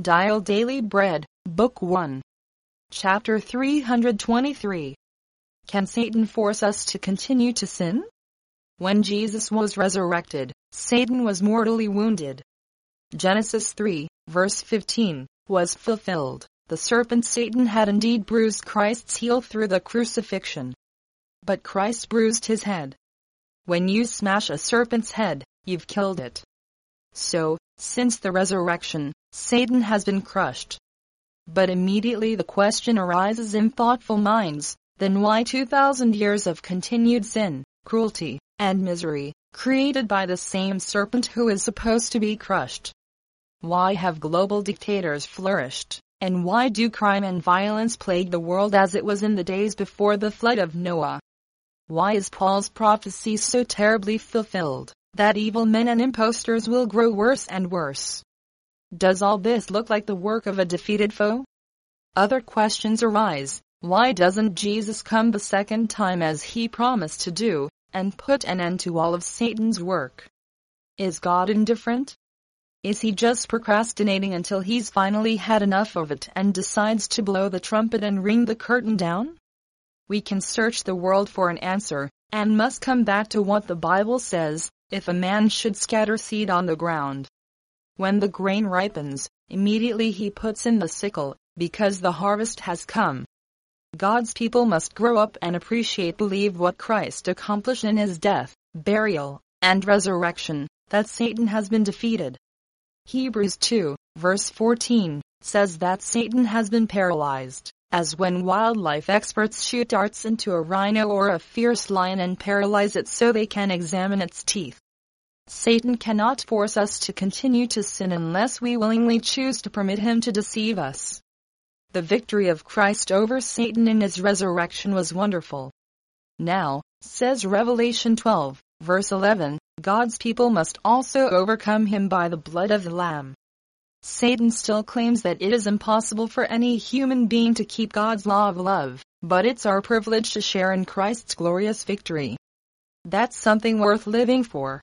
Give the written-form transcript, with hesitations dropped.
Dial Daily Bread, Book 1. Chapter 323. Can Satan force us to continue to sin? When Jesus was resurrected, Satan was mortally wounded. Genesis 3, verse 15, was fulfilled. The serpent Satan had indeed bruised Christ's heel through the crucifixion. But Christ bruised his head. When you smash a serpent's head, you've killed it. So, since the resurrection, Satan has been crushed. But immediately the question arises in thoughtful minds, then why 2,000 years of continued sin, cruelty, and misery, created by the same serpent who is supposed to be crushed? Why have global dictators flourished, and why do crime and violence plague the world as it was in the days before the flood of Noah? Why is Paul's prophecy so terribly fulfilled, that evil men and impostors will grow worse and worse? Does all this look like the work of a defeated foe? Other questions arise. Why doesn't Jesus come the second time as he promised to do, and put an end to all of Satan's work? Is God indifferent? Is he just procrastinating until he's finally had enough of it and decides to blow the trumpet and ring the curtain down? We can search the world for an answer, and must come back to what the Bible says: if a man should scatter seed on the ground, when the grain ripens, immediately he puts in the sickle, because the harvest has come. God's people must grow up and believe what Christ accomplished in his death, burial, and resurrection, that Satan has been defeated. Hebrews 2, verse 14, says that Satan has been paralyzed, as when wildlife experts shoot darts into a rhino or a fierce lion and paralyze it so they can examine its teeth. Satan cannot force us to continue to sin unless we willingly choose to permit him to deceive us. The victory of Christ over Satan in his resurrection was wonderful. Now, says Revelation 12, verse 11, God's people must also overcome him by the blood of the Lamb. Satan still claims that it is impossible for any human being to keep God's law of love, but it's our privilege to share in Christ's glorious victory. That's something worth living for.